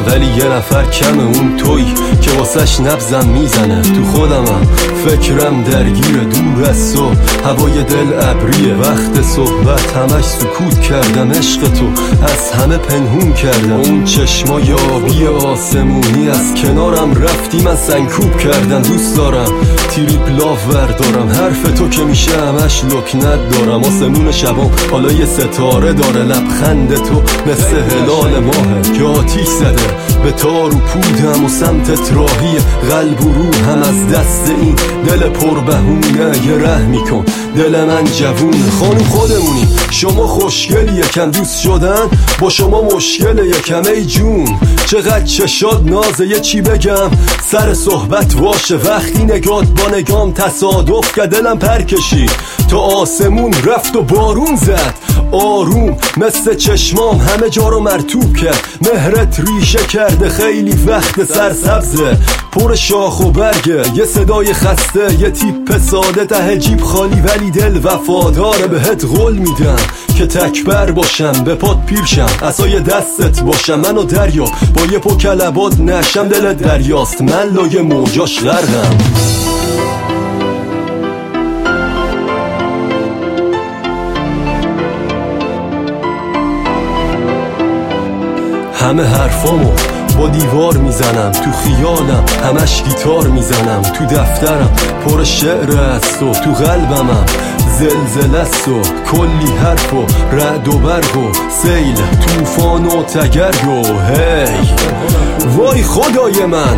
ولی یه نفر کم اون توی که واسش نبزم میزنه. تو خودمم فکرم درگیره، دور از تو هوای دل ابریه. وقت صحبت همش سکوت کردم، عشق تو از همه پنهون کردم. اون چشمای آبی آسمونی از کنارم رفتی، من سنگکوب کردم. دوست دارم تریپلاف وردارم، حرف تو که میشه همش لکنت دارم. آسمون شبام حالا یه ستاره داره، لبخند تو مثل هلال ماهه که آتیش زده به تار و پودم و سمتت راهی. قلب و روح هم از دست این دل پربهونه یه رحمی کن، دل من جوونه. خانم خودمونی، شما خوشگلی، یکم دوست شدن با شما مشکل یکم. ای جون چقدر چشاد نازه، یه چی بگم سر صحبت واشه. وقتی نگات با نگام تصادف که دلم پر کشید تا آسمون رفت و بارون زد. آروم مثل چشمام همه جا رو مرطوب کرد. مهرت ریشه کرده خیلی وقت، سرسبزه پر شاخ و برگه. یه صدای خسته، یه تیپ ساده ته جیب خالی، ولی دل وفاداره. بهت قول میدم که تکبر باشم، به پات پیرشم، عصای دستت باشم. منو دریا با یه پو کلبات نشم، دل دریاست من لای موجاش غرقم. همه حرفامو با دیوار میزنم، تو خیالم همش گیتار میزنم. تو دفترم پر شعر است و تو قلبمم زلزله است و کلی حرف و رعد و برق و سیل، طوفان و تگرگ و هی وای خدای من.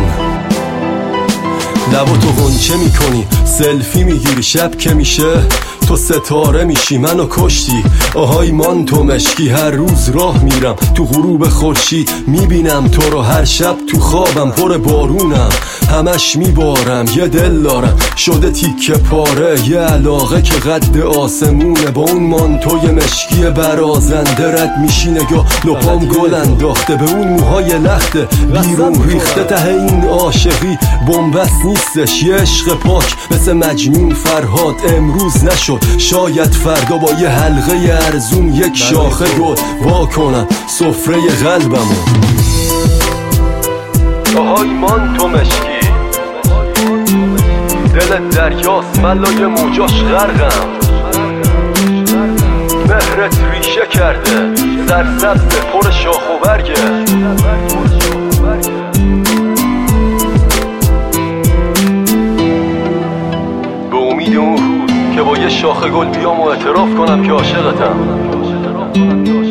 لبا تو غنچه میکنی، سلفی میگیری، شب که میشه تو ستاره میشی. منو کشتی آهای مان تو مشکی. هر روز راه میرم تو غروب خورشید، میبینم تو رو هر شب تو خوابم. پر بارونم همش میبارم، یه دل دارم شده تیکه پاره. یه علاقه که قد آسمونه، با اون مانتوی مشکی برازنده رد میشی. نگاه لپام گل انداخته به اون موهای لخته، بیرون ریخته. ته این عاشقی بنبست نیستش، یه عشق پاک مثل مجنون فرهاد امروز نشد. شاید فردا با یه حلقه ارزون یک شاخه گل وا کنم سفره قلبمو. آهای مان تو مشکی، دل دریاست من لای موجاش غرقم. مهرت ریشه کرده، سرسبز پر شاخ و برگه. به امید اون روز که با یه شاخه گل بیام و اعتراف کنم که عاشقتم.